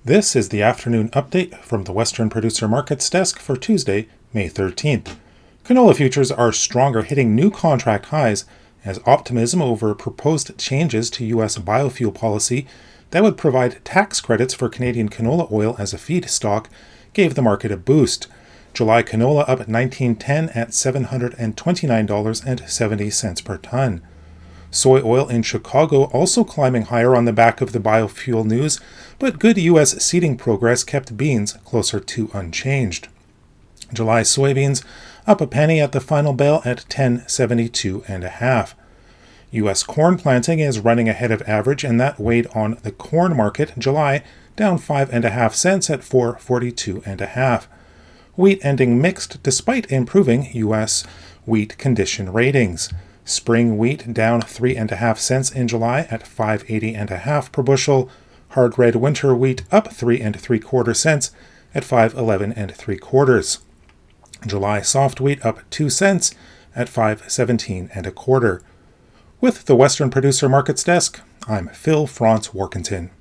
This is the afternoon update from the Western Producer Markets desk for Tuesday, May 13th. Canola futures are stronger, hitting new contract highs as optimism over proposed changes to U.S. biofuel policy that would provide tax credits for Canadian canola oil as a feedstock gave the market a boost. July canola up $19.10 at $729.70 per ton. Soy oil in Chicago also climbing higher on the back of the biofuel news, but good U.S. seeding progress kept beans closer to unchanged. July soybeans up a penny at the final bell at $10.72.5. U.S. corn planting is running ahead of average, and that weighed on the corn market. July down 5.5 cents at $4.42.5. Wheat ending mixed despite improving U.S. wheat condition ratings. Spring wheat down 3.5 cents in July at $5.80.5 per bushel. Hard red winter wheat up 3.75 cents at $5.11.75. July soft wheat up 2 cents at $5.1725. With the Western Producer Markets desk, I'm Phil Franz Warkentin.